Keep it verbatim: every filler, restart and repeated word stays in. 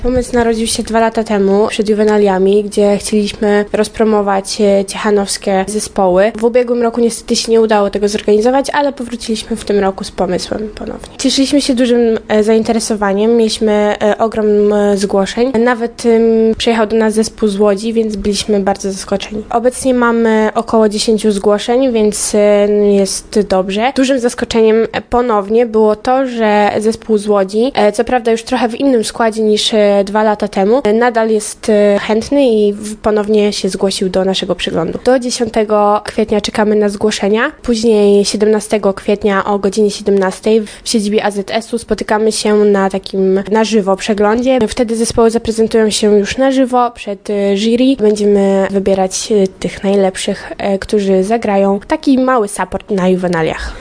Pomysł narodził się dwa lata temu przed juwenaliami, gdzie chcieliśmy rozpromować ciechanowskie zespoły. W ubiegłym roku niestety się nie udało tego zorganizować, ale powróciliśmy w tym roku z pomysłem ponownie. Cieszyliśmy się dużym zainteresowaniem, mieliśmy ogrom zgłoszeń. Nawet przyjechał do nas zespół z Łodzi, więc byliśmy bardzo zaskoczeni. Obecnie mamy około dziesięciu zgłoszeń, więc jest dobrze. Dużym zaskoczeniem ponownie było to, że zespół z Łodzi, co prawda już trochę w innym składzie niż dwa lata temu, nadal jest chętny i ponownie się zgłosił do naszego przeglądu. Do dziesiątego kwietnia czekamy na zgłoszenia. Później siedemnastego kwietnia o godzinie siedemnastej w siedzibie A Z S u spotykamy się na takim na żywo przeglądzie. Wtedy zespoły zaprezentują się już na żywo przed jury. Będziemy wybierać tych najlepszych, którzy zagrają taki mały support na juwenaliach.